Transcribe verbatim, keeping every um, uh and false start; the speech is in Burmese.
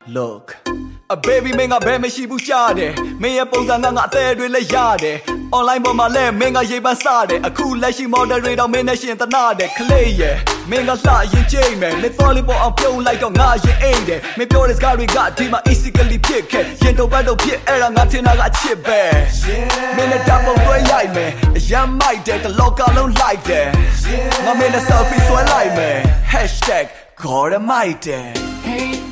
Look a baby မင်းကဘယ်မရှိဘူးရှားတယ်မင်းရဲ့ပုံစံကငါအသေးတွေလည်းရတယ် online ပေါ်မှာလည်းမင်းကရေးပန်းစားတယ်အခုလက်ရှိ model တွေတော့မင်းနဲ့ရှင်သနာတယ်ခလေးရဲ့မင်းကလှရင်ကြိတ်မယ်မင်း follow ပေါ်အောင်ပြုံးလိုက်တော့ငါရင်အိမ်တယ်မင်းပြောတဲ့စကားတွေကဒီမှာ easily ဖြစ်ခဲ့ရင်တော့ပတ်တော့ဖြစ်အဲ့ဒါငါထင်တာကအချစ်ပဲမင်းနဲ့တပ်ပုံတွဲရိုက်မယ်အရမ်းမိုက်တယ်တလောကလုံးလိုက်တယ်ငါမင်းနဲ့ selfie ဆွဲလိုက်မယ် hashtag ခေါ်ရမိုက်တယ်